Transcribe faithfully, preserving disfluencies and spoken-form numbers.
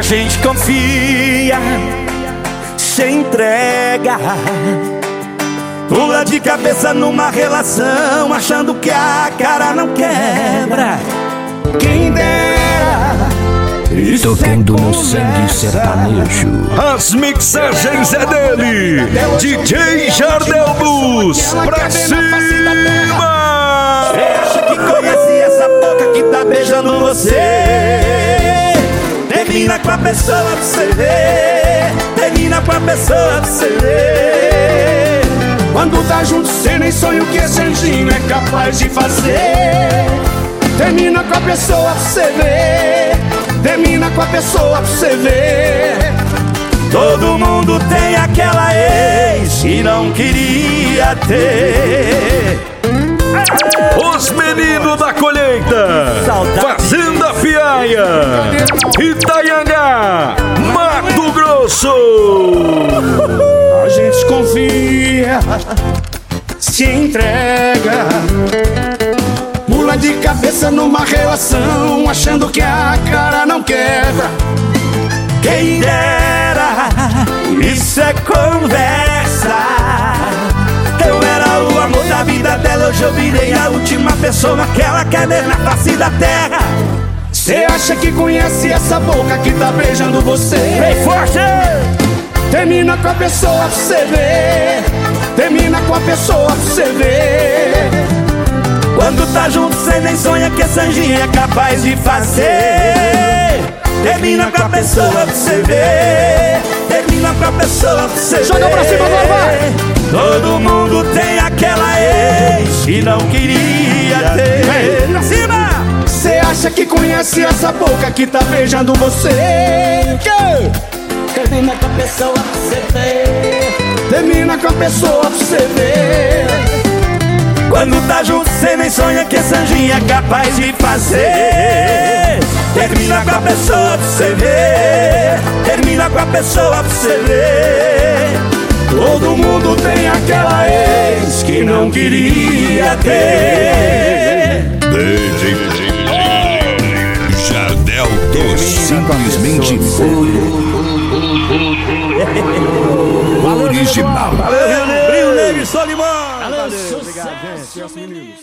gente confia, se entrega, pula de cabeça numa relação, achando que a cara não quebra. Quem dera, isso tocando é no sangue sertanejo. As mixagens é dele, D J Jardel Blues, pra cima! Você acha que conhece essa boca que tá beijando você? Termina com a pessoa pra você ver. Termina com a pessoa pra você ver. Quando tá junto cê nem sonha o que esse anjinho é capaz de fazer. Termina com a pessoa pra você ver. Termina com a pessoa pra você ver. Todo mundo tem aquela ex que não queria ter. Os meninos da colheita, Fazenda Piaia, Itanhangá, Mato Grosso. A gente confia, se entrega, pula de cabeça numa relação, achando que a cara não quebra. Quem dera, isso é conversa. Eu era o amor da vida dela, hoje eu virei a última pessoa que ela quer ver na face da terra. Cê acha que conhece essa boca que tá beijando você? Vem forte! Termina com a pessoa pra você ver. Termina com a pessoa pra você ver. Quando tá junto cê nem sonha que esse anjinho é capaz de fazer. Termina com a pessoa pra você ver. Termina com a pessoa pra você ver. Joga pra cima, vai, vai! Todo mundo tem aquela ex que não queria ter. Vem pra cima! Cê acha que conhece essa boca que tá beijando você? Que? Termina com a pessoa pra você ver. Termina com a pessoa pra você ver. Quando tá junto cê nem sonha que esse anjinho é capaz de fazer. Termina com a pessoa pra você ver. Termina com a pessoa pra você ver. Todo mundo tem aquela ex que não queria ter. D J Jardel Blues, simplesmente original. Valeu, Rio Negro e Solimão. Valeu, obrigado, gente.